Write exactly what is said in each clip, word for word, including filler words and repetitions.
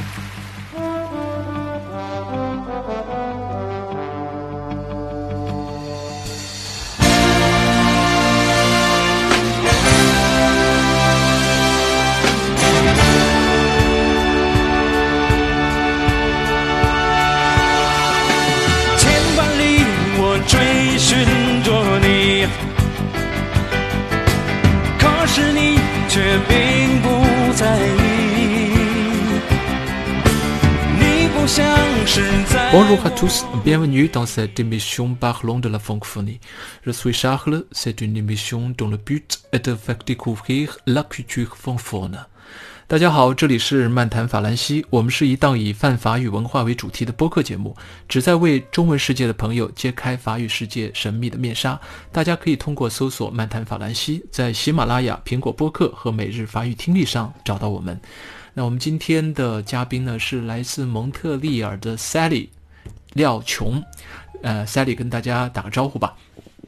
追寻着你，可是你却并不在意，你不像是在。 Bonjour à tous, bienvenue dans cette émission Parlons de la francophonie. Je suis Charles, c'est une émission dont le but est de faire découvrir la culture francophone. 大家好，这里是漫谈法兰西，我们是一档以泛法语文化为主题的播客节目，旨在为中文世界的朋友揭开法语世界神秘的面纱。大家可以通过搜索漫谈法兰西，在喜马拉雅、苹果播客和每日法语听力上找到我们。那我们今天的嘉宾呢是来自蒙特利尔的 Sally 廖琼，呃 Sally 跟大家打个招呼吧。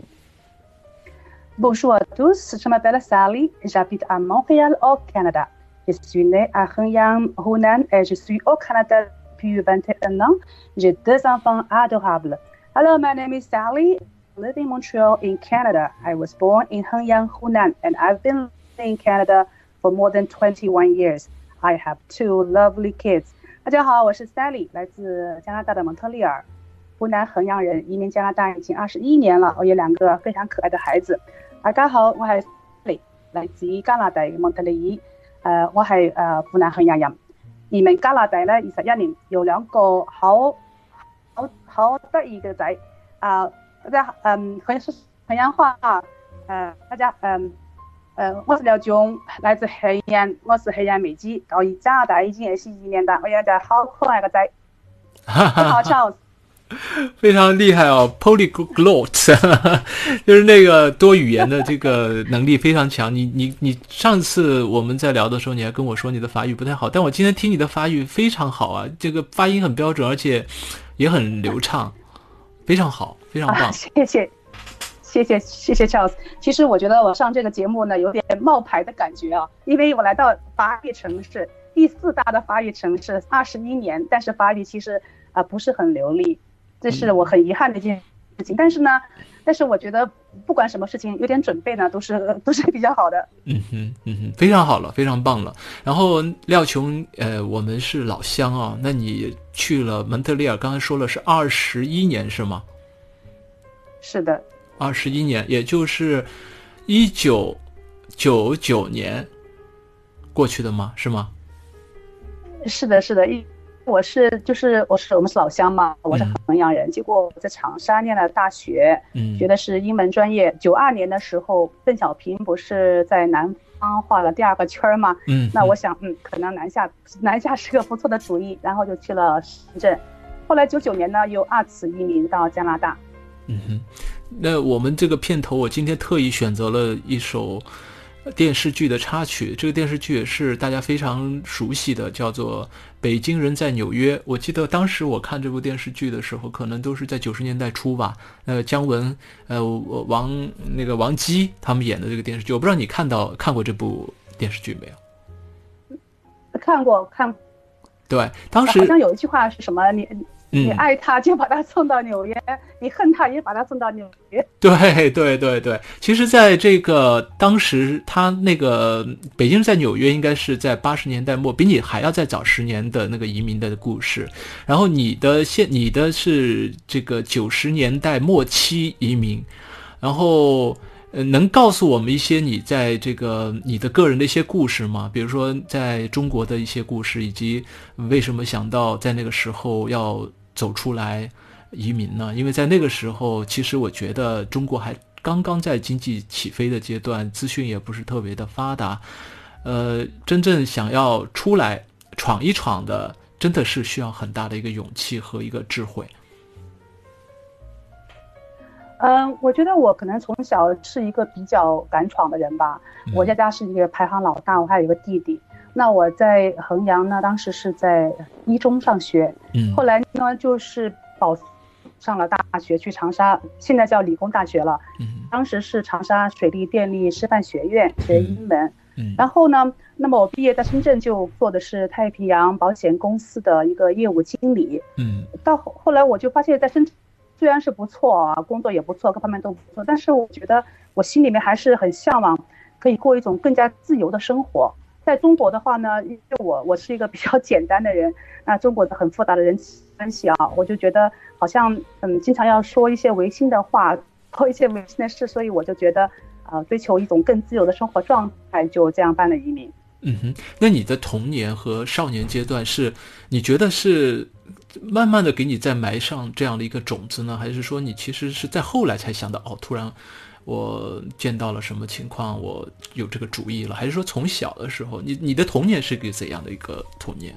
Bonjour à tous, je m'appelle Sally, j'habite à Montréal au Canada.Je suis née à Henyang, Hunan, et je suis au Canada depuis vingt et un ans. J'ai deux enfants adorables. Hello, my name is Sally. I live in Montreal in Canada. I was born in Henyang, Hunan, and I've been living in Canada for more than twenty-one years. I have two lovely kids. 大家好，我是 Sally， 来自加拿大的蒙特利尔，湖南衡阳人，移民加拿大已經二十一年了，我有兩個非常可愛的孩子。大家好，我係 Sally， 來自加拿大嘅蒙特利爾。誒，我係誒湖南衡陽人，移民加拿大咧二十一年，有兩個好好好得意嘅仔。啊，大家嗯衡衡陽話誒，大家嗯誒，我是廖瓊，來自衡陽，我是衡陽美籍，到加拿大已經二十一年了，我有隻好可愛嘅仔。你好 ，Charles。 非常厉害哦 ，polyglot， 就是那个多语言的这个能力非常强。你你你上次我们在聊的时候，你还跟我说你的法语不太好，但我今天听你的法语非常好啊，这个发音很标准，而且也很流畅，非常好，非常棒。 啊、谢谢，谢谢，谢谢 Charles。其实我觉得我上这个节目呢，有点冒牌的感觉啊，因为我来到法语城市，第四大的法语城市，二十一年，但是法语其实啊、呃、不是很流利。这是我很遗憾的一件事情，但是呢，但是我觉得不管什么事情，有点准备呢，都是都是比较好的。 嗯哼，嗯哼，非常好了，非常棒了。然后廖琼，呃，我们是老乡啊，那你去了蒙特利尔，刚才说了是二十一年是吗？ 是的， 二十一年，也就是一九九九年过去的吗？是吗？ 是的，是的，一。我是就是我是我们是老乡嘛，我是衡阳人、嗯、结果我在长沙念了大学、嗯、学的是英文专业。九二年的时候邓小平不是在南方画了第二个圈嘛，嗯，那我想嗯可能南下南下是个不错的主意，然后就去了深圳。后来九九年呢又二次移民到加拿大。 嗯哼，那我们这个片头我今天特意选择了一首电视剧的插曲，这个电视剧也是大家非常熟悉的，叫做《北京人在纽约》。我记得当时我看这部电视剧的时候，可能都是在九十年代初吧。呃，姜文、呃王那个王姬他们演的这个电视剧，我不知道你看到看过这部电视剧没有？ 看过，看过。 对，当时好像有一句话是什么？你。你爱他就把他送到纽约、嗯、你恨他也把他送到纽约。 对对对对，其实在这个当时他那个北京在纽约应该是在八十年代末，比你还要再早十年的那个移民的故事。然后你的现你的是这个九十年代末期移民，然后呃，能告诉我们一些你在这个你的个人的一些故事吗？比如说在中国的一些故事，以及为什么想到在那个时候要走出来移民呢？因为在那个时候其实我觉得中国还刚刚在经济起飞的阶段，资讯也不是特别的发达，呃，真正想要出来闯一闯的真的是需要很大的一个勇气和一个智慧。 嗯，我觉得我可能从小是一个比较敢闯的人吧。我家家是一个排行老大，我还有一个弟弟。那我在衡阳呢，当时是在一中上学，嗯，后来呢就是保上了大学，去长沙，现在叫理工大学了。嗯，当时是长沙水利电力师范学院学英文。 嗯， 然后呢，那么我毕业在深圳就做的是太平洋保险公司的一个业务经理。 嗯， 到后后来我就发现，在深圳虽然是不错啊，工作也不错，各方面都不错，但是我觉得我心里面还是很向往可以过一种更加自由的生活。在中国的话呢，因为我我是一个比较简单的人，那中国的很复杂的人际关系啊，我就觉得好像嗯经常要说一些违心的话，做一些违心的事，所以我就觉得呃追求一种更自由的生活状态，就这样办了移民。 嗯哼，那你的童年和少年阶段是你觉得是慢慢的给你再埋上这样的一个种子呢，还是说你其实是在后来才想到哦，突然我见到了什么情况，我有这个主意了，还是说从小的时候，你你的童年是个怎样的一个童年？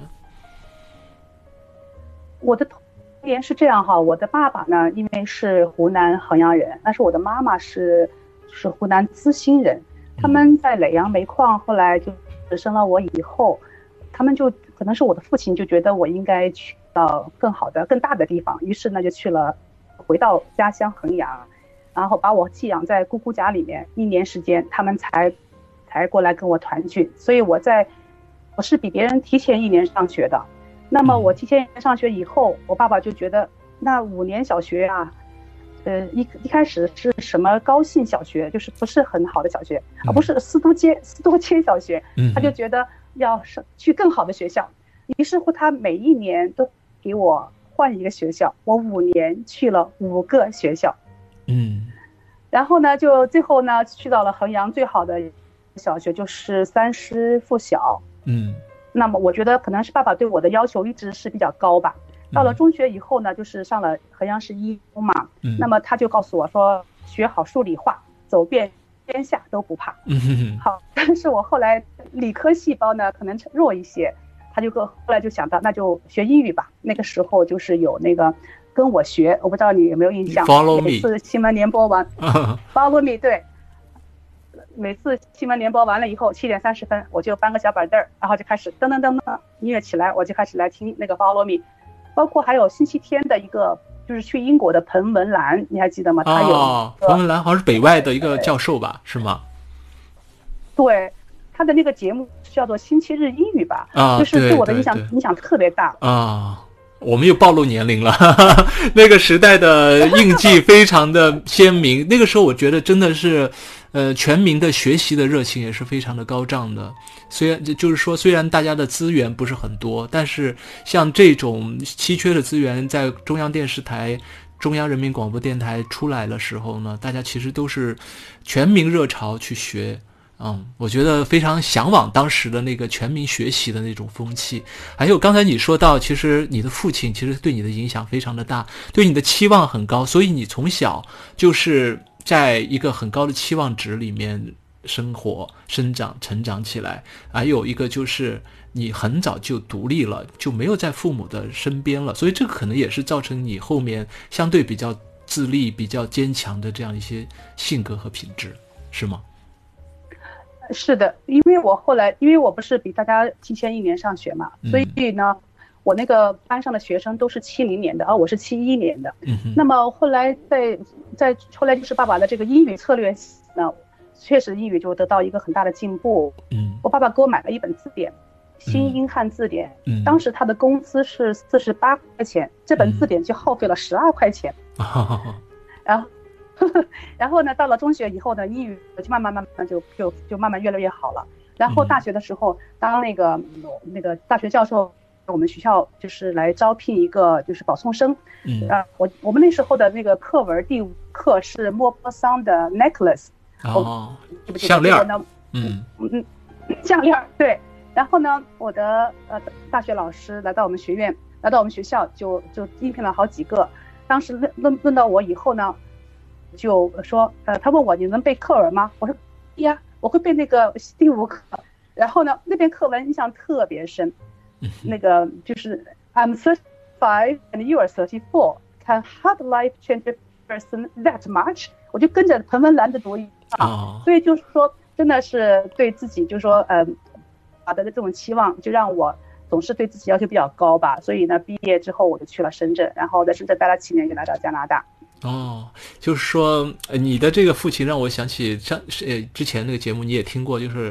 我的童年是这样哈，我的爸爸呢，因为是湖南衡阳人，但是我的妈妈是是湖南资兴人，他们在耒阳煤矿，后来就生了我以后，他们就可能是我的父亲就觉得我应该去到更好的、更大的地方，于是呢就去了，回到家乡衡阳。然后把我寄养在姑姑家里面一年时间，他们才才过来跟我团聚。所以我在我是比别人提前一年上学的。那么我提前一年上学以后，我爸爸就觉得那五年小学啊，呃一一开始是什么高信小学，就是不是很好的小学，而不是司都街司都街小学，他就觉得要去更好的学校。于是乎他每一年都给我换一个学校，我五年去了五个学校。 嗯， 然后呢，就最后呢，去到了衡阳最好的小学，就是三师附小。 嗯， 那么我觉得可能是爸爸对我的要求一直是比较高吧。到了中学以后呢，就是上了衡阳市一中嘛。嗯，那么他就告诉我说，学好数理化，走遍天下都不怕。 嗯， 好，但是我后来理科细胞呢可能弱一些，他就跟后来就想到，那就学英语吧。那个时候就是有那个。跟我学，我不知道你有没有印象。 Follow me。 每次新闻联播完，Follow me， 对，每次新闻联播完了以后，七点三十分，我就搬个小板凳，然后就开始噔噔噔噔音乐起来，我就开始来听那个 Follow me。包括还有星期天的一个，就是去英国的彭文兰，你还记得吗？他有哦，彭文兰好像是北外的一个教授吧，是吗？ 对，他的那个节目叫做星期日英语吧， 啊， 就是对我的影响影响特别大啊。我们又暴露年龄了，那个时代的印记非常的鲜明。那个时候我觉得真的是，呃，全民的学习的热情也是非常的高涨的。虽然就是说，虽然大家的资源不是很多，但是像这种稀缺的资源，在中央电视台、中央人民广播电台出来的时候呢，大家其实都是全民热潮去学。嗯，我觉得非常向往当时的那个全民学习的那种风气。还有刚才你说到，其实你的父亲其实对你的影响非常的大，对你的期望很高，所以你从小就是在一个很高的期望值里面生活、生长、成长起来。还有一个就是你很早就独立了，就没有在父母的身边了，所以这个可能也是造成你后面相对比较自立、比较坚强的这样一些性格和品质，是吗？ 是的，因为我后来，因为我不是比大家提前一年上学嘛， 嗯、 所以呢，我那个班上的学生都是七零年的，而我是七一年的。 嗯、 那么后来在在后来就是爸爸的这个英语策略呢，确实英语就得到一个很大的进步。 嗯， 我爸爸给我买了一本字典，新英汉字典。 嗯， 当时他的工资是四十八块钱，这本字典就耗费了十二块钱。 嗯、 然后。然后呢，到了中学以后呢，英语就慢慢慢慢就就就慢慢越来越好了。然后大学的时候，当那个那个大学教授，我们学校就是来招聘一个就是保送生。 嗯啊，我我们那时候的那个课文第五课是莫泊桑的 necklace。 哦，项链。 嗯嗯，项链对。然后呢，我的呃大学老师来到我们学院，来到我们学校就就应聘了好几个。当时论论论到我以后呢。就说呃，他问我你能背课文吗？我说呀，我会背那个第五课。然后呢，那篇课文印象特别深，那个就是 I'm thirty-five and you are thirty-four. Can hard life change a person that much？ 我就跟着彭文兰的读音啊，所以就是说，真的是对自己就是说呃，好的这种期望，就让我总是对自己要求比较高吧。所以呢，毕业之后我就去了深圳，然后在深圳待了七年，就来到加拿大。 哦，就是说，你的这个父亲让我想起上呃之前那个节目你也听过，就是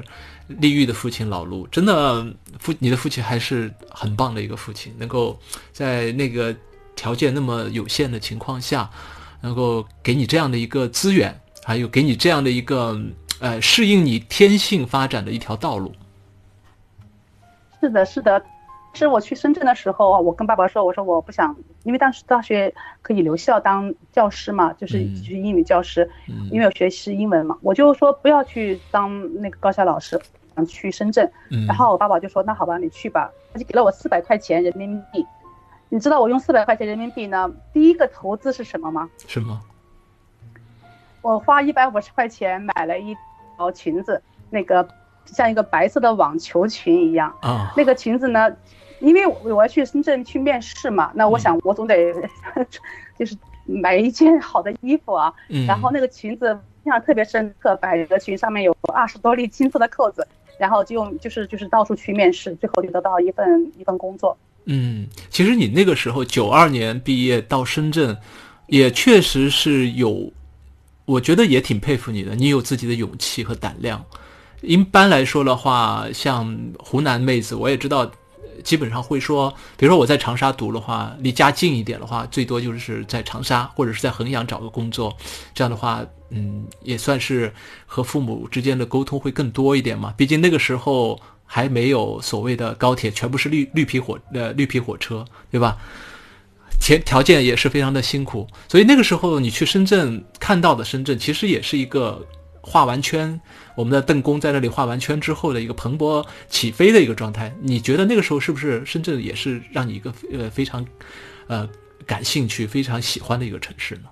丽玉的父亲老卢，真的父你的父亲还是很棒的一个父亲，能够在那个条件那么有限的情况下，能够给你这样的一个资源，还有给你这样的一个呃适应你天性发展的一条道路。 是的，是的。是我去深圳的时候，我跟爸爸说，我说我不想，因为当时大学可以留校当教师嘛，就是去英语教师，嗯、因为我学习英文嘛，我就说不要去当那个高校老师，想去深圳。嗯、然后我爸爸就说那好吧，你去吧，他就给了我四百块钱人民币。你知道我用四百块钱人民币呢，第一个投资是什么吗？ 什么？ 我花一百五十块钱买了一条裙子，那个像一个白色的网球裙一样啊，那个裙子呢。因为我要去深圳去面试嘛，那我想我总得、嗯、就是买一件好的衣服啊，嗯、然后那个裙子印象特别深刻，百褶裙上面有二十多粒金色的扣子，然后就用就是就是到处去面试，最后就得到一份一份工作。 嗯，其实你那个时候九二年毕业到深圳，也确实是有，我觉得也挺佩服你的，你有自己的勇气和胆量。一般来说的话，像湖南妹子，我也知道。基本上会说，比如说我在长沙读的话，离家近一点的话，最多就是在长沙或者是在衡阳找个工作，这样的话，嗯，也算是和父母之间的沟通会更多一点嘛。毕竟那个时候还没有所谓的高铁，全部是绿绿皮火呃绿皮火车，对吧？条条件也是非常的辛苦，所以那个时候你去深圳看到的深圳，其实也是一个画完圈。我们的邓公在那里画完圈之后的一个蓬勃起飞的一个状态，你觉得那个时候是不是深圳也是让你一个呃非常呃感兴趣、非常喜欢的一个城市呢？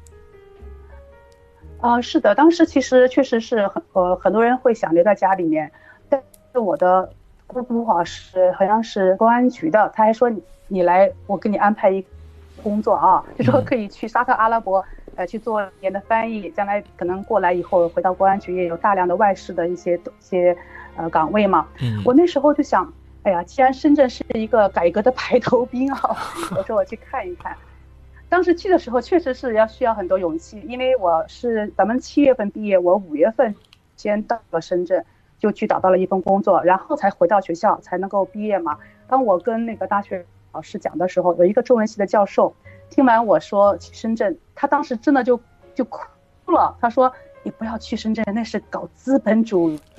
啊、呃，是的，当时其实确实是很呃很多人会想留在家里面，但是我的姑姑啊是好像是公安局的，他还说你你来，我给你安排一个工作啊，就说可以去沙特阿拉伯。呃，去做一年的翻译，将来可能过来以后回到公安局也有大量的外事的一些一些呃岗位嘛。嗯，我那时候就想，哎呀，既然深圳是一个改革的排头兵啊，我说我去看一看。当时去的时候确实是要需要很多勇气，因为我是咱们七月份毕业，我五月份先到了深圳，就去找到了一份工作，然后才回到学校才能够毕业嘛。当我跟那个大学老师讲的时候，有一个中文系的教授。听完我说去深圳，他当时真的就就哭了。他说：“你不要去深圳，那是搞资本主义。”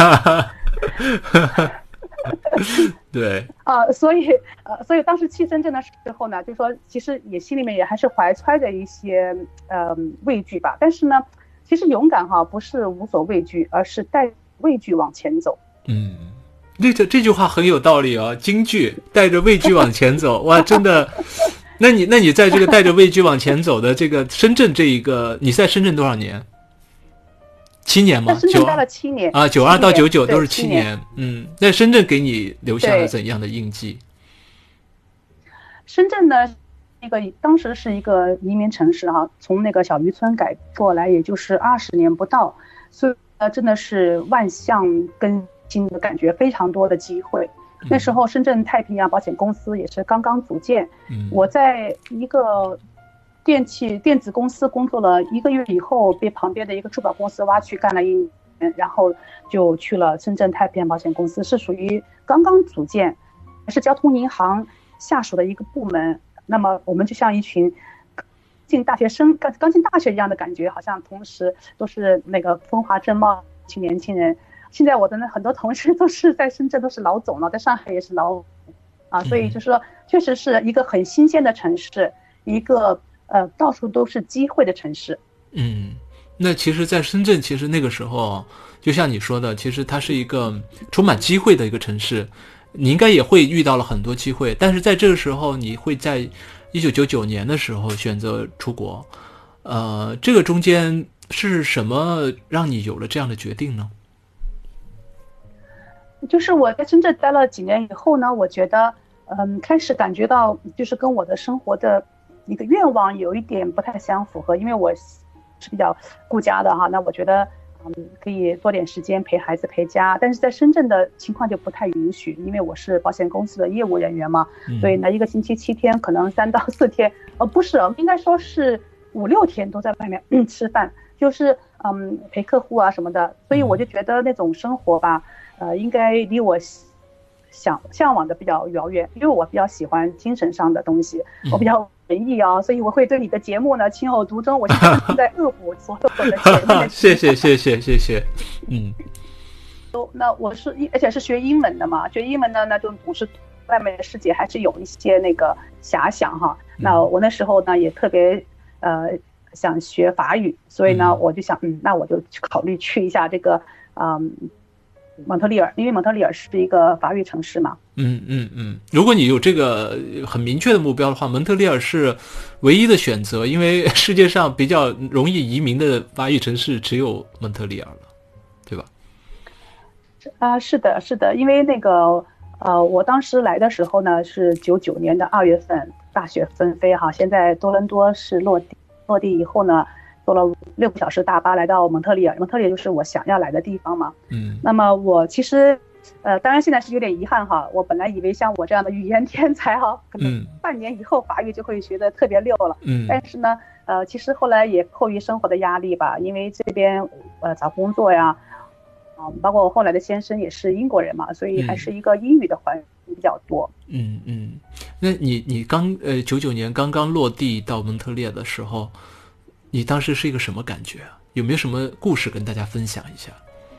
对啊、呃，所以呃，所以当时去深圳的时候呢，就说其实也心里面也还是怀揣着一些呃畏惧吧。但是呢，其实勇敢哈不是无所畏惧，而是带畏惧往前走。 嗯，这这句话很有道理啊，京剧带着畏惧往前走，哇，真的。那你那你在这个带着畏惧往前走的这个深圳这一个，你在深圳多少年？七年吗？ 在深圳待了七年啊，九二到九九都是七年。嗯，在深圳给你留下了怎样的印记？ 深圳呢，那个当时是一个移民城市哈、啊，从那个小渔村改过来，也就是二十年不到，所以呃，真的是万象更新的感觉，非常多的机会。那时候深圳太平洋保险公司也是刚刚组建，嗯、我在一个电器电子公司工作了一个月以后，被旁边的一个珠宝公司挖去干了一年，然后就去了深圳太平洋保险公司，是属于刚刚组建，是交通银行下属的一个部门。那么我们就像一群进大学生刚刚进大学一样的感觉，好像同时都是那个风华正茂一群年轻人。现在我的很多同事都是在深圳都是老总了，在上海也是老总啊，所以就是说确实是一个很新鲜的城市，一个呃到处都是机会的城市。 嗯，那其实在深圳其实那个时候就像你说的，其实它是一个充满机会的一个城市，你应该也会遇到了很多机会，但是在这个时候你会在一九九九年的时候选择出国，呃这个中间是什么让你有了这样的决定呢？ 就是我在深圳待了几年以后呢，我觉得嗯，开始感觉到就是跟我的生活的一个愿望有一点不太相符合，因为我是比较顾家的哈，那我觉得嗯可以多点时间陪孩子陪家，但是在深圳的情况就不太允许，因为我是保险公司的业务人员嘛，嗯、所以呢一个星期七天可能三到四天，呃不是，应该说是五六天都在外面、嗯、吃饭。就是嗯陪客户啊什么的，所以我就觉得那种生活吧，呃，应该离我想向往的比较遥远，因为我比较喜欢精神上的东西，我比较文艺啊，所以我会对你的节目呢情有独钟。我现在正在恶补所有的节目。 谢谢谢谢谢谢，嗯。 那我是而且是学英文的嘛，学英文的那就总是外面的世界还是有一些那个遐想哈。那我那时候呢也特别呃想学法语，所以呢我就想嗯，那我就考虑去一下这个嗯。蒙特利尔，因为蒙特利尔是一个法语城市嘛。 嗯嗯嗯，如果你有这个很明确的目标的话，蒙特利尔是唯一的选择，因为世界上比较容易移民的法语城市只有蒙特利尔了，对吧？ 啊、呃，是的，是的，因为那个呃，我当时来的时候呢是九九年的二月份，大雪纷飞哈。现在多伦多是落地，落地以后呢。坐了六个小时大巴来到蒙特利尔，蒙特利尔就是我想要来的地方嘛。 嗯， 那么我其实，呃，当然现在是有点遗憾哈。我本来以为像我这样的语言天才哈，可能半年以后法语就会学得特别溜了。 嗯， 但是呢，呃，其实后来也迫于生活的压力吧，因为这边呃找工作呀，啊、呃，包括我后来的先生也是英国人嘛，所以还是一个英语的环境比较多。 嗯嗯，那你你刚呃九九年刚刚落地到蒙特利尔的时候。你当时是一个什么感觉啊？有没有什么故事跟大家分享一下？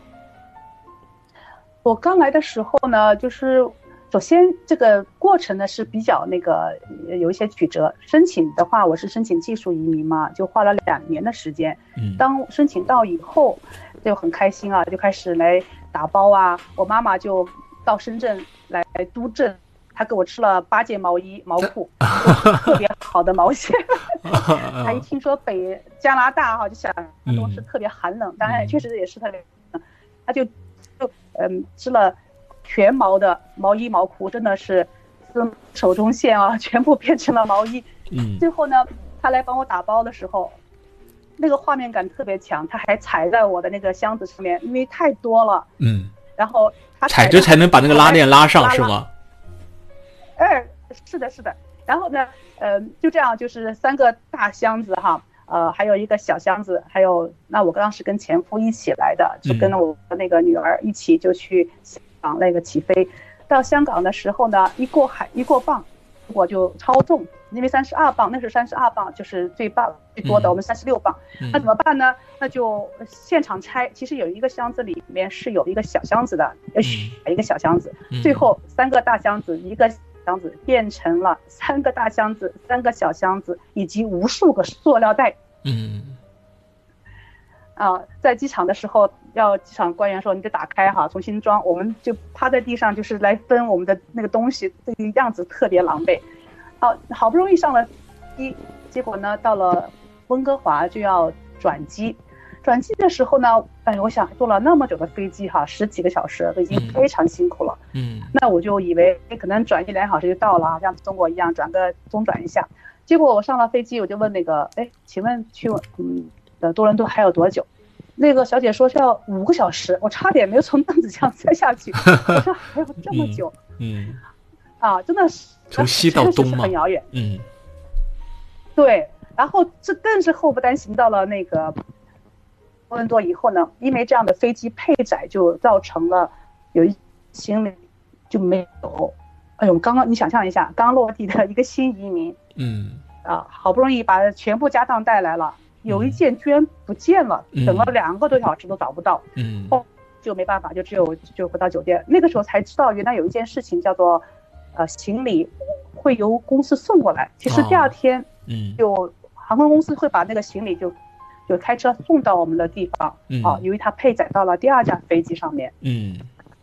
我刚来的时候呢，就是首先这个过程呢是比较那个有一些曲折。申请的话，我是申请技术移民嘛，就花了两年的时间。 嗯， 当申请到以后，就很开心啊，就开始来打包啊。我妈妈就到深圳来督政。他给我吃了八件毛衣毛裤，特别好的毛线。他一听说北加拿大哈，就想都是特别寒冷，当然确实也是特别冷，他就就嗯织了全毛的毛衣毛裤，真的是丝手中线啊，全部变成了毛衣。 嗯， 最后呢，他来帮我打包的时候，那个画面感特别强，他还踩在我的那个箱子上面，因为太多了。 嗯， 然后他踩着才能把那个拉链拉上，是吗？ 哎，是的，是的。然后呢，呃，就这样，就是三个大箱子哈，呃，还有一个小箱子，还有那我当时跟前夫一起来的，就跟我的那个女儿一起就去香港那个起飞。到香港的时候呢，一过海一过磅，我就超重，因为三十二磅，那时候三十二磅就是最磅最多的，我们三十六磅。那怎么办呢？那就现场拆。其实有一个箱子里面是有一个小箱子的，要选一个小箱子，最后三个大箱子一个。箱子变成了三个大箱子、三个小箱子，以及无数个塑料袋。 嗯， 啊，在机场的时候，要机场官员说你得打开哈，重新装。我们就趴在地上，就是来分我们的那个东西，这个样子特别狼狈。好，好不容易上了机，结果呢，到了温哥华就要转机。转机的时候呢，哎，我想坐了那么久的飞机哈，十几个小时，都已经非常辛苦了。 嗯， 那我就以为可能转一两小时就到了，像中国一样转个中转一下。结果我上了飞机，我就问那个，哎，请问去嗯的多伦多还有多久？那个小姐说是要五个小时，我差点没有从凳子上摔下去。我说还有这么久？ 嗯，嗯啊，真的是从西到东嘛， 很遥远。 嗯， 对，然后这更是祸不单行，到了那个。多伦多以后呢，因为这样的飞机配载就造成了有一行李就没有。哎呦，刚刚你想象一下，刚落地的一个新移民， 嗯， 啊，好不容易把全部家当带来了，有一件居然不见了， 嗯、 等了两个多小时都找不到， 嗯， 哦，就没办法，就只有就回到酒店。那个时候才知道，原来有一件事情叫做，呃，行李会由公司送过来，其实第二天， 哦、嗯， 就航空公司会把那个行李就。就开车送到我们的地方， 嗯、 啊，因为它配载到了第二架飞机上面。 嗯，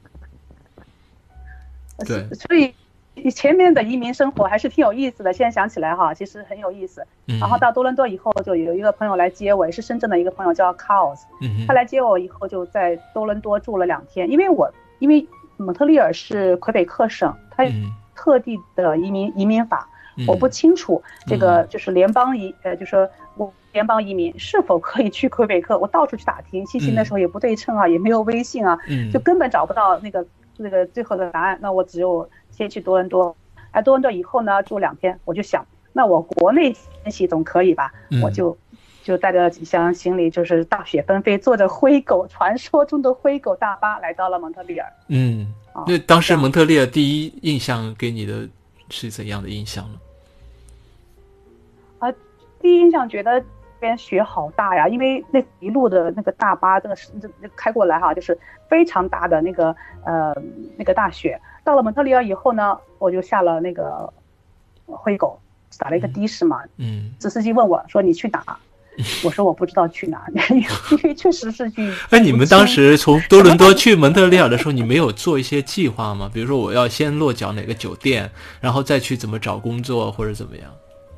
对， 所以前面的移民生活还是挺有意思的。现在想起来哈，其实很有意思。 嗯、 然后到多伦多以后，就有一个朋友来接我，也是深圳的一个朋友叫 Carl， 嗯， 他来接我以后就在多伦多住了两天，因为我因为蒙特利尔是魁北克省，它特地的移民移民法。我不清楚这个就是联邦移呃，就说我联邦移民是否可以去魁北克，我到处去打听，信息那时候也不对称啊，也没有微信啊，就根本找不到那个那个最后的答案。那我只有先去多伦多，哎，多伦多以后呢住两天，我就想，那我国内迁徙总可以吧？我就就带着几箱行李，就是大雪纷飞，坐着灰狗，传说中的灰狗大巴来到了蒙特利尔。 嗯，那当时蒙特利尔第一印象给你的是怎样的印象呢？ 啊，第一印象觉得这边雪好大呀，因为那一路的那个大巴，那个开过来哈，就是非常大的那个呃那个大雪。到了蒙特利尔以后呢，我就下了那个灰狗，打了一个的士嘛。嗯，这司机问我说：“你去哪？”我说：“我不知道去哪，因为确实是去。” 哎，你们当时从多伦多去蒙特利尔的时候，你没有做一些计划吗？比如说我要先落脚哪个酒店，然后再去怎么找工作或者怎么样？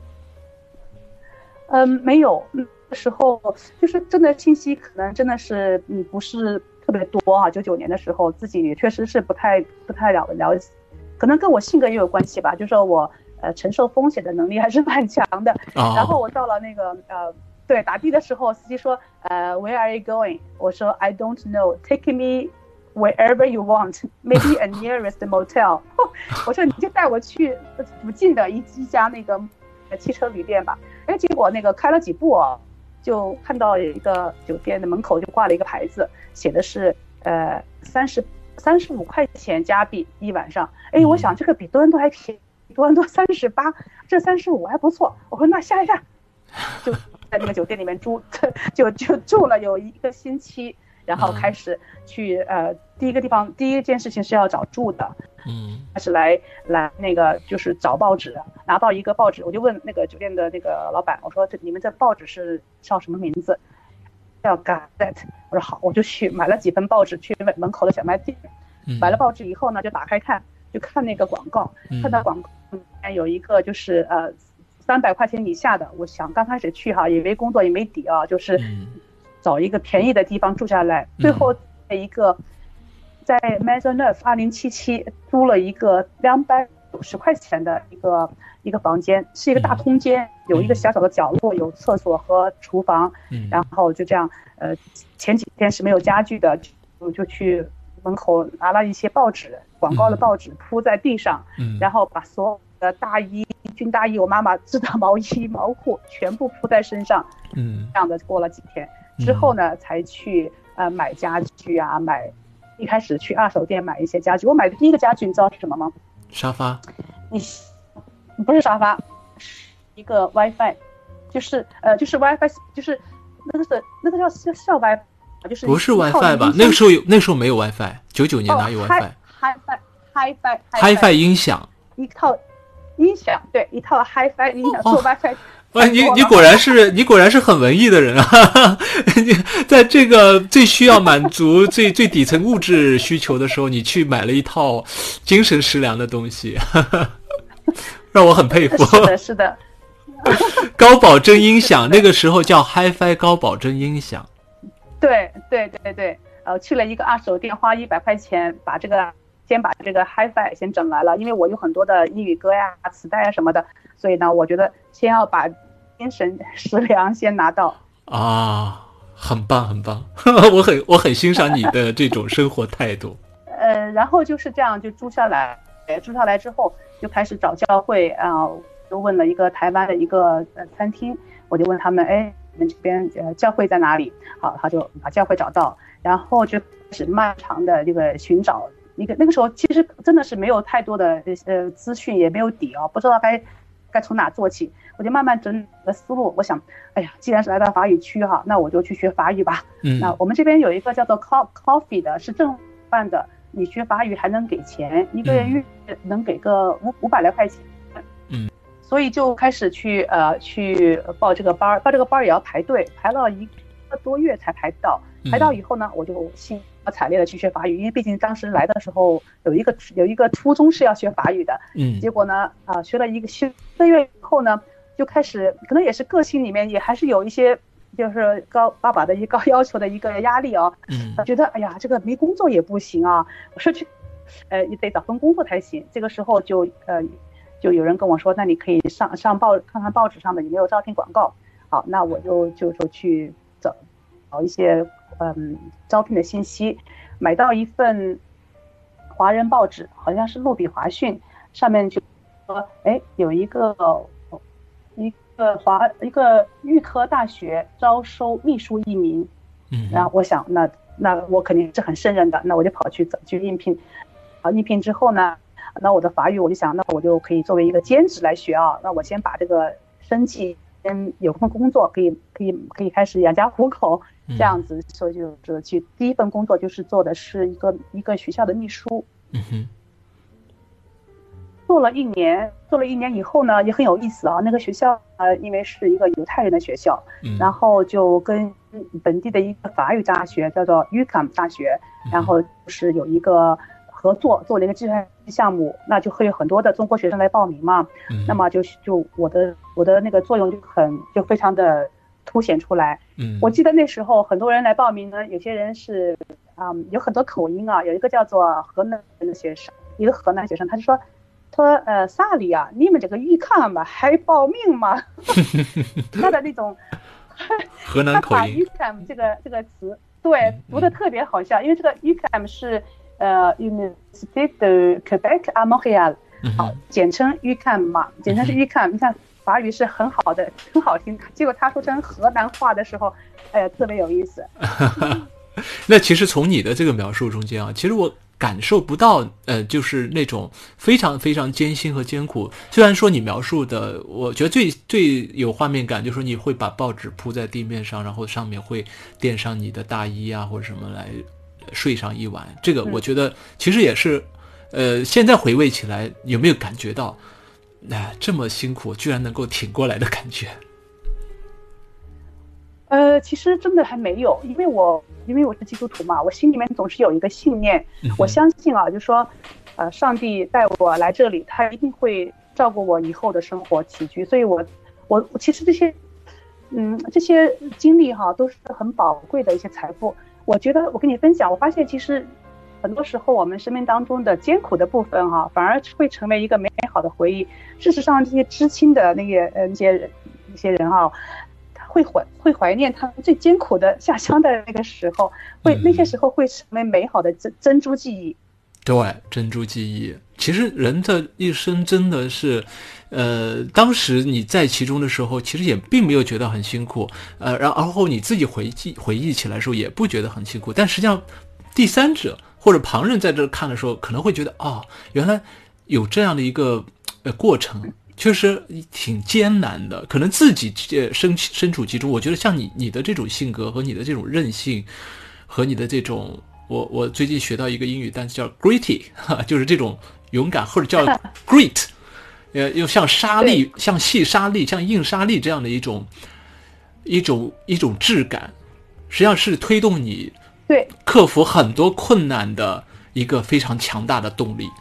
嗯，没有。那时候就是真的信息可能真的是嗯不是特别多啊。九九年的时候，自己也确实是不太不太了了解，可能跟我性格也有关系吧。就说我呃承受风险的能力还是蛮强的。Oh. 然后我到了那个呃对打的的时候，司机说呃 Where are you going？ 我说 I don't know. Take me wherever you want. Maybe a nearest motel. 我说你就带我去附近的一一家那个汽车旅店吧。哎，结果那个开了几步啊，就看到有一个酒店的门口就挂了一个牌子，写的是呃三十三十五块钱加币一晚上。哎，我想这个比多伦多还便宜，多伦多三十八，这三十五还不错。我说那下一下，就在那个酒店里面住，就就住了有一个星期，然后开始去呃第一个地方，第一件事情是要找住的。嗯，开始来来那个就是找报纸，拿到一个报纸，我就问那个酒店的那个老板，我说这你们这报纸是叫什么名字？叫 Gazette。我说好，我就去买了几份报纸，去门口的小卖店，买了报纸以后呢，就打开看，就看那个广告，看到广告里面有一个就是呃三百块钱以下的，我想刚开始去哈，也没工作也没底啊，就是找一个便宜的地方住下来，最后一个。在 Maisonneuve 二零七七租了一个两百九十块钱的一个一个房间，是一个大空间，有一个小小的角落，有厕所和厨房。然后就这样，呃，前几天是没有家具的，就就去门口拿了一些报纸，广告的报纸铺在地上，然后把所有的大衣、军大衣、我妈妈织的毛衣、毛裤全部铺在身上。嗯，这样的过了几天之后呢，才去呃买家具啊，买。一开始去二手店买一些家具，我买的第一个家具你知道是什么吗？ 沙发。 你不是沙发，是一个 WiFi， 就是呃就是 WiFi， 就是那个是那个叫叫叫 WiFi， 就是不是 WiFi 吧？那个时候有那时候没有 WiFi， 九九年哪有 WiFi？HiFi HiFi 音响， 一套音响，对，一套 HiFi 音响做 WiFi。 哎，你你果然是你果然是很文艺的人啊！你在这个最需要满足最最底层物质需求的时候，你去买了一套精神食粮的东西，让我很佩服。 是的，是的。 高保真音响，那个时候叫 HiFi 高保真音响。 对对对对，呃，去了一个二手店，花一百块钱把这个先把这个 HiFi 先整来了，因为我有很多的英语歌呀、磁带啊什么的。所以呢，我觉得先要把精神食粮先拿到啊，很棒很棒，我很我很欣赏你的这种生活态度。 呃，然后就是这样就住下来，住下来之后就开始找教会啊，就问了一个台湾的一个呃餐厅，我就问他们，哎，你们这边呃教会在哪里？好，他就把教会找到，然后就开始漫长的这个寻找。一个那个时候其实真的是没有太多的呃资讯，也没有底啊，不知道该。该从哪做起，我就慢慢整理了思路。我想，哎呀，既然是来到法语区哈，那我就去学法语吧。嗯，那我们这边有一个叫做 Coffee 的，是政府办的，你学法语还能给钱，一个月能给个五五百来块钱。嗯，所以就开始去呃去报这个班，报这个班也要排队，排了一个多月才排到。排到以后呢，我就兴高采烈的去学法语，因为毕竟当时来的时候有一个有一个初衷是要学法语的。嗯，结果呢，啊、呃，学了一个学一个月以后呢，就开始可能也是个性里面也还是有一些就是高爸爸的一个高要求的一个压力啊。嗯，觉得哎呀，这个没工作也不行啊，我说去，呃，也得找份工作才行。这个时候就呃，就有人跟我说，那你可以上上报看看报纸上的有没有招聘广告。好，那我就就就去找找一些。嗯，招聘的信息，买到一份华人报纸，好像是路比华讯，上面就说，哎，有一个一个华一个预科大学招收秘书一名， 嗯， 然后我想那那我肯定是很胜任的，那我就跑去去应聘，啊，应聘之后呢，那我的法语我就想，那我就可以作为一个兼职来学啊，那我先把这个生计先有份工作，可以可以可以开始养家糊口，这样子，所以就去第一份工作就是做的是一个一个学校的秘书。 嗯哼。 做了一年，做了一年以后呢，也很有意思啊。那个学校呃，因为是一个犹太人的学校， 嗯、 然后就跟本地的一个法语大学叫做 U C A M 大学，然后是有一个合作，做了一个计算机项目，那就会有很多的中国学生来报名嘛。 嗯、 那么就就我的我的那个作用就很就非常的凸显出来。 嗯， 我记得那时候很多人来报名呢，有些人是嗯有很多口音啊，有一个叫做河南的学生，一个河南学生，他就说。他说呃萨里啊，你们这个预看嘛还报命吗？他的那种河南口音，他把预看这个这个词对读的特别好笑，因为这个预看是呃 Université de Québec à Montréal， 好，简称预看嘛，简称是预看。你看法语是很好的，很好听，结果他说成河南话的时候，哎呀，特别有意思。 那其实从你的这个描述中间啊，其实我。感受不到，呃，就是那种非常非常艰辛和艰苦。虽然说你描述的，我觉得最最有画面感，就是说你会把报纸铺在地面上，然后上面会垫上你的大衣啊或者什么来睡上一晚。这个我觉得其实也是，呃，现在回味起来，有没有感觉到，哎、呃，这么辛苦居然能够挺过来的感觉？ 呃，其实真的还没有，因为我因为我是基督徒嘛，我心里面总是有一个信念，我相信啊，就说，呃，上帝带我来这里，他一定会照顾我以后的生活起居，所以我，我其实这些，嗯，这些经历哈、啊，都是很宝贵的一些财富。我觉得我跟你分享，我发现其实很多时候我们生命当中的艰苦的部分哈、啊，反而会成为一个美好的回忆。事实上，这些知青的那些呃那些人一些人啊。会怀会怀念他们最艰苦的下乡的那个时候，会、嗯、那些时候会成为美好的珍珍珠记忆。 对，珍珠记忆。其实人的一生真的是，呃，当时你在其中的时候，其实也并没有觉得很辛苦，呃，然后你自己回忆回忆起来的时候，也不觉得很辛苦。但实际上，第三者或者旁人在这看的时候，可能会觉得，哦，原来有这样的一个呃过程。确实挺艰难的，可能自己身身处其中。我觉得像你你的这种性格和你的这种韧性，和你的这种，我我最近学到一个英语单词叫 gritty， 就是这种勇敢，或者叫 grit， 呃，又像沙粒、像细沙粒、像硬沙粒这样的一种一种一种质感，实际上是推动你对克服很多困难的一个非常强大的动力。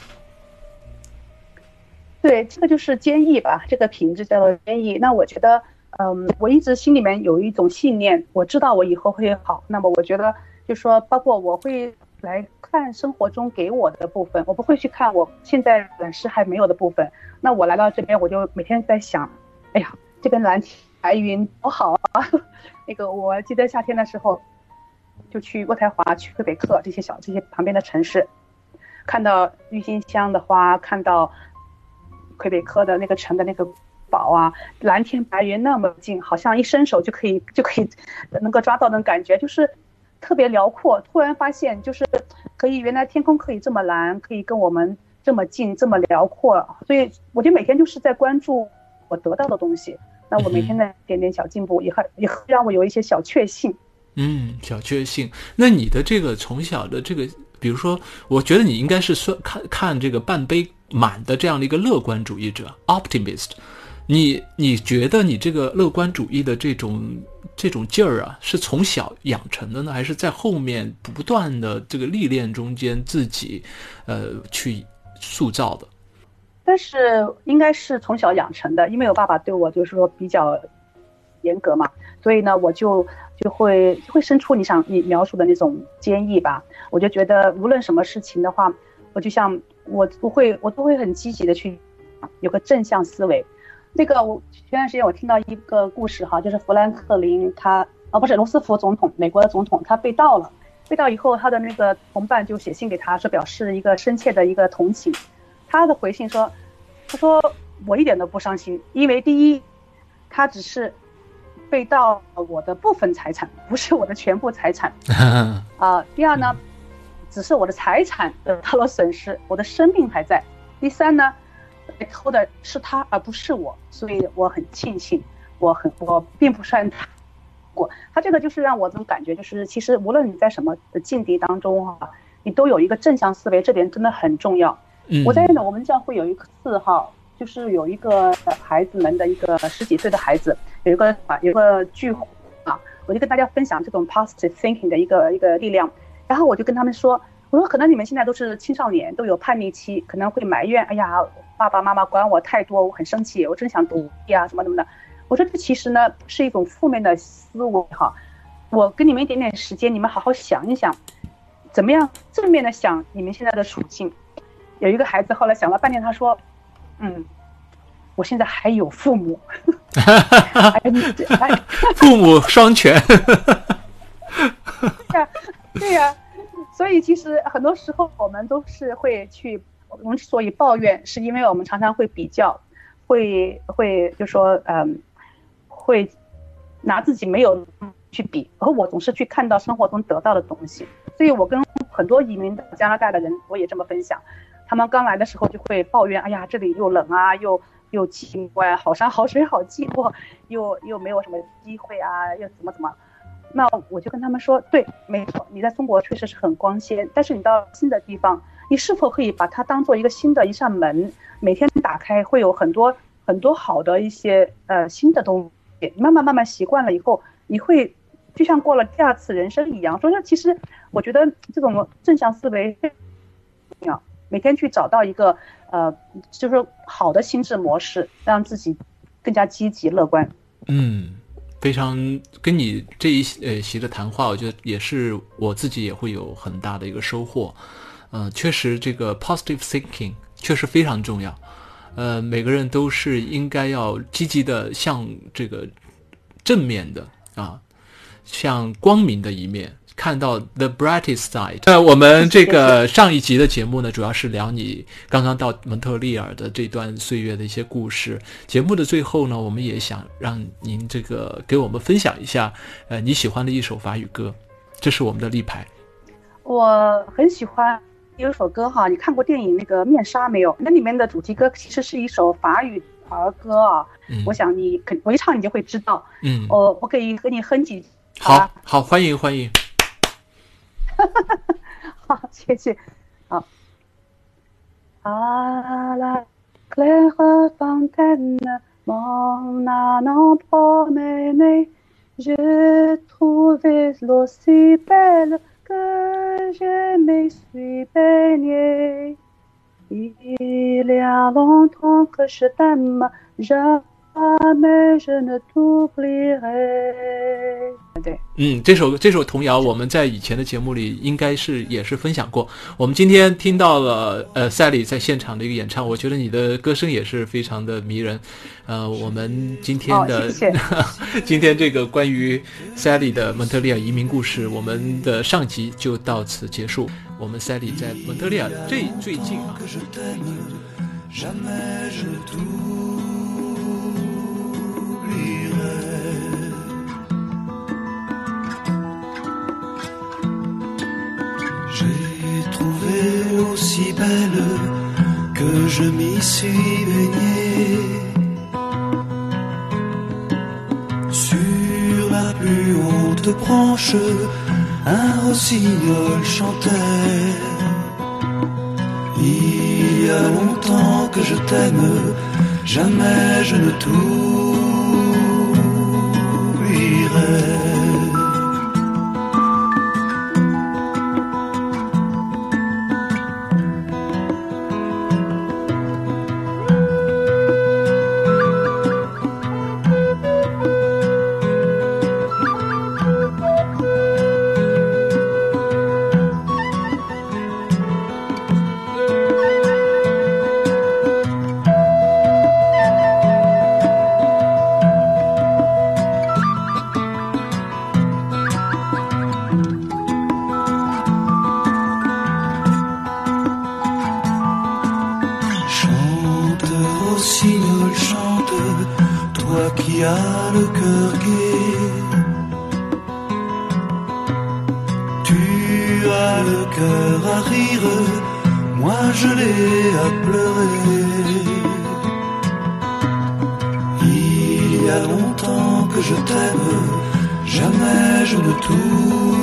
对，这个就是坚毅吧，这个品质叫做坚毅。那我觉得，嗯，我一直心里面有一种信念，我知道我以后会好。那么我觉得，就说包括我会来看生活中给我的部分，我不会去看我现在本事还没有的部分。那我来到这边，我就每天在想，哎呀，这边蓝天白云多好啊！那个我记得夏天的时候，就去渥太华、去魁北克这些小这些旁边的城市，看到郁金香的花，看到。魁北克的那个城的那个堡啊，蓝天白云那么近，好像一伸手就可以就可以能够抓到那种感觉，就是特别辽阔。突然发现，就是可以原来天空可以这么蓝，可以跟我们这么近，这么辽阔。所以我就每天就是在关注我得到的东西。那我每天的点点小进步，也会也会让我有一些小确幸。 嗯，小确幸。那你的这个从小的这个，比如说，我觉得你应该是算看看这个半杯满的这样的一个乐观主义者 ，optimist。你你觉得你这个乐观主义的这种这种劲儿啊，是从小养成的呢，还是在后面不断的这个历练中间自己呃去塑造的？ 但是应该是从小养成的，因为我爸爸对我就是说比较严格嘛，所以呢，我就就会就会生出你想你描述的那种坚毅吧。我就觉得无论什么事情的话，我就像我不会，我都会很积极的去有个正向思维。那个我前段时间我听到一个故事哈，就是富兰克林他哦不是罗斯福总统，美国的总统，他被盗了，被盗以后他的那个同伴就写信给他说表示一个深切的一个同情。他的回信说，他说我一点都不伤心，因为第一，他只是被盗我的部分财产，不是我的全部财产啊、呃。第二呢，只是我的财产得到了损失，我的生命还在。第三呢，被偷的是他而不是我，所以我很庆幸，我很我并不算他过。他这个就是让我这种感觉，就是其实无论你在什么境地当中啊，你都有一个正向思维，这点真的很重要。嗯、我在呢，我们教会有一个四号，就是有一个孩子们的一个十几岁的孩子，有一个有一个聚会啊，我就跟大家分享这种 positive thinking 的一个一个力量。然后我就跟他们说，我说可能你们现在都是青少年，都有叛逆期，可能会埋怨，哎呀，爸爸妈妈管我太多，我很生气，我真想独立啊，什么什么的。我说这其实呢是一种负面的思维哈。我给你们一点点时间，你们好好想一想，怎么样正面的想你们现在的处境。有一个孩子后来想了半天，他说，嗯，我现在还有父母， 父母双全。 对呀，对呀，所以其实很多时候我们都是会去，我们之所以抱怨，是因为我们常常会比较，会会就说，嗯，会拿自己没有去比，而我总是去看到生活中得到的东西。所以我跟很多移民到加拿大的人，我也这么分享。他们刚来的时候就会抱怨，哎呀，这里又冷啊，又又寂寞啊，好山好水好寂寞，又又没有什么机会啊，又怎么怎么。那我就跟他们说，对，没错，你在中国确实是很光鲜，但是你到新的地方，你是否可以把它当做一个新的一扇门，每天打开会有很多很多好的一些呃新的东西，慢慢慢慢习惯了以后，你会就像过了第二次人生一样。所以其实我觉得这种正向思维非常重要，每天去找到一个呃就是好的心智模式，让自己更加积极乐观。 嗯。非常跟你这一呃席的谈话，我觉得也是我自己也会有很大的一个收获。呃，确实这个 positive thinking 确实非常重要。呃，每个人都是应该要积极的向这个正面的啊，向光明的一面，看到 the brightest side。那我们这个上一集的节目呢，主要是聊你刚刚到蒙特利尔的这段岁月的一些故事。节目的最后呢，我们也想让您这个给我们分享一下，呃，你喜欢的一首法语歌，这是我们的立牌。 我很喜欢有一首歌哈，你看过电影那个《面纱》没有？那里面的主题歌其实是一首法语儿歌啊。嗯、我想你肯我一唱你就会知道。嗯，我我可以和你哼几句。 好，好，欢迎欢迎。 好，谢谢。好。À la claire fontaine, mon âne promenait, j'ai trouvé l'eau si belle que je me suis baignée. Il y a longtemps que je t'aime, jamais je ne t'oublierai.对， 嗯，这首这首童谣我们在以前的节目里应该是也是分享过。我们今天听到了呃赛里在现场的一个演唱，我觉得你的歌声也是非常的迷人。呃，我们今天的、 哦、谢谢今天这个关于赛里的蒙特利尔移民故事，我们的上集就到此结束。我们赛里在蒙特利尔这最近啊。 J'ai trouvé l'eau si belle que je m'y suis baigné. Sur la plus haute branche, un rossignol chantait. Il y a longtemps que je t'aime, jamais je ne t'oublierai. rossignol chante, toi qui as le cœur gai. Tu as le cœur à rire, moi je l'ai à pleurer. Il y a longtemps que je t'aime, jamais je ne t'oublierai.